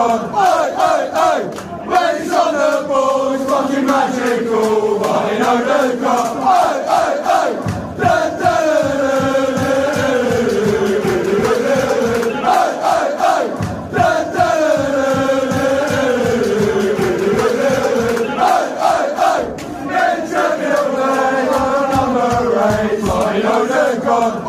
gone. Oi, oi, oi. When he's on the ball, it's fucking magical. Running over the top. Oi, oi, oi. Dun, dun, dun, dun, oi, oi, oi. Dun, dun, oi, oi, oi. Get champion, number 8. Running over the top.